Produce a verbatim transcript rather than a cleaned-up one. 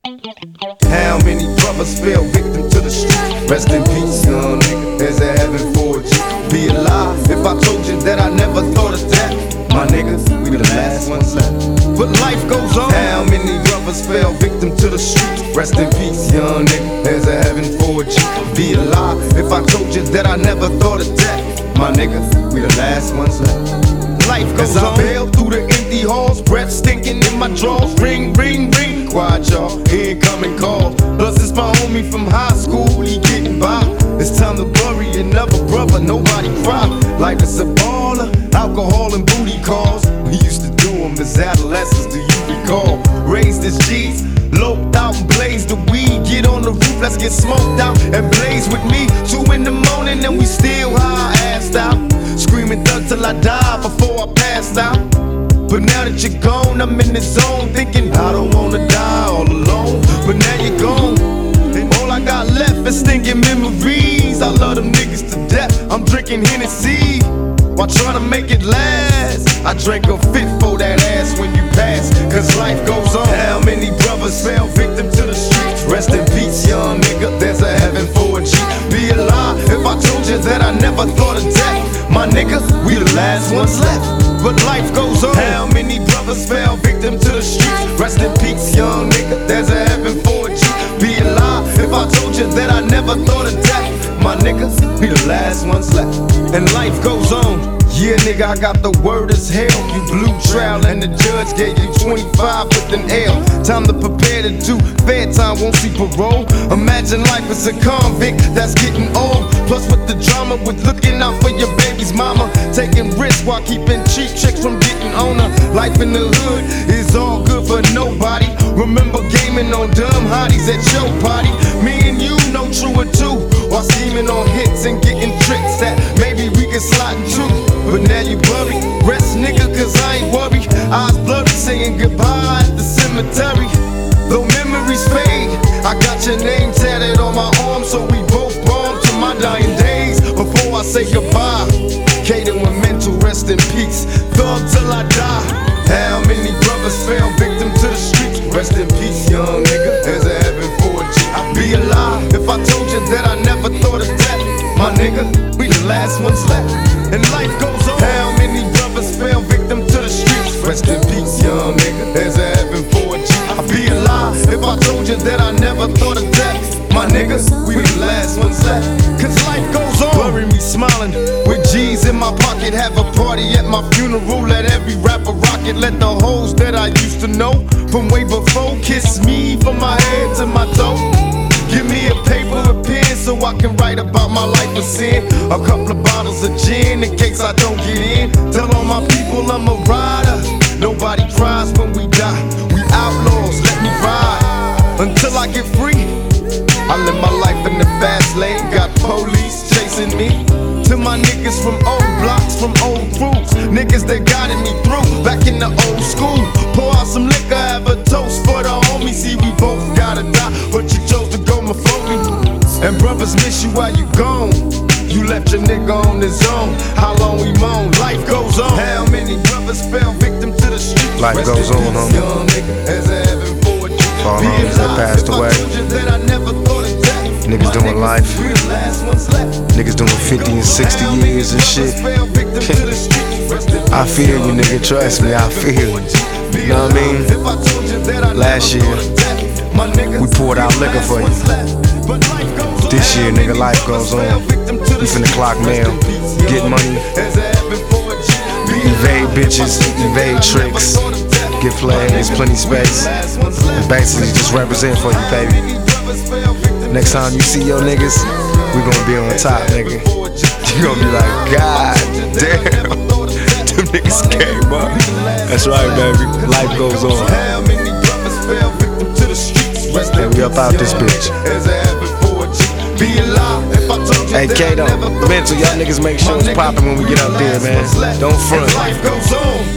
How many brothers fell victim to the street? Rest in peace, young nigga. There's a heaven for you. Be alive if I told you that I never thought of that. My niggas, we the last ones left. But life goes on. How many brothers fell victim to the streets? Rest in peace, young nigga. There's a heaven for you. Be alive if I told you that I never thought of that. My niggas, we the last ones left. Life goes As on. I bail through the empty halls, breath stinking in my drawers. Ring, ring, ring. Quiet, y'all. Incoming call. Plus it's my homie from high school. He getting by. It's time to bury another brother. Nobody cry. Life is a baller. Alcohol and booty calls. We used to do them as adolescents. Do you recall? Raised as G's. Loped out and blazed the weed. Get on the roof, let's get smoked out and blaze with me. Two in the morning and we still high, assed out. Screaming thug till I die before I passed out. But now that you're gone, I'm in the zone thinking I don't wanna die all alone. But now you're gone, and all I got left is stinking memories. I love them niggas to death, I'm drinking Hennessy while trying to make it last. I drank a fifth for that ass when you pass, cause life goes on. How many brothers fell victim to the streets? Rest in peace, young nigga, there's a heaven for a G. Be alive if I told you that I never thought of death. My nigga, we the last ones left, but life goes on. How many brothers fell victim to the streets? Rest in peace, young nigga, there's a heaven for a G. Be alive if I told you that I never thought of death. My niggas, we the last ones left, and life goes on. Yeah, nigga, I got the word as hell. You blew trial and the judge gave you twenty-five with an L. Time to prepare to do fair time, won't see parole. Imagine life as a convict that's getting old. Plus with the drama with looking out for your baby's mama. Taking risks while keeping cheap chicks from getting on her. Life in the hood is all good for nobody. Remember gaming on dumb hotties at your party. Me and you know true or two. While scheming on hits and getting tricks that maybe we can slide into. But now you buried, rest nigga, cause I ain't worried. Eyes blurry, saying goodbye at the cemetery. Though memories fade, I got your name tatted on my arm, so we both born to my dying days. Before I say goodbye, Kaden with mental rest in peace. Thug till I die. How many brothers fell victim to the streets? Rest in peace, young nigga, there's a heaven for a G. I'd be alive if I told you that I never thought of death. My nigga, we the last ones left, and life goes on. How many brothers fell victim to the streets? Rest in peace, young nigga, there's a heaven for a G. I'd be alive if I told you that I never thought of death. My niggas, we the last ones left, cause life goes on. Bury me smiling with G's in my pocket. Have a party at my funeral. Let every rapper rock it. Let the hoes that I used to know from way before kiss me from my head to my toe. Give me a paper and pen so I can write about my life of sin. A couple of bottles of gin in case I don't get in. Tell all my people I'm a rider. Nobody cries when we die. We outlaws, let me ride until I get free. I live my life in the fast lane. Got police chasing me. To my niggas from old blocks, from old crews, niggas that guided me through back in the old school. Pour out some liquor, have a toast for the homies. See, we both gotta die, but you chose to go before me. And brothers miss you while you gone. You left your nigga on his own. How long we moan? Life goes on. How many brothers fell victim to the streets? Life Rest goes on, homie. Young nigga, there's a heaven for you. All homies that passed away. Niggas doing life. Niggas doing fifty and sixty years and shit. I feel you, nigga. Trust me, I feel you. You know what I mean? Last year, we poured out liquor for you. This year, nigga, life goes on. We finna clock mail, get money, evade bitches, evade tricks, get flags, plenty space, and basically just represent for you, baby. Next time you see your niggas, we gonna be on top, nigga. You gonna be like, God damn, them niggas came up. That's right, baby. Life goes on. And we up out this bitch. Hey, Kato, mental, y'all niggas make sure it's poppin' when we get up there, man. Don't front.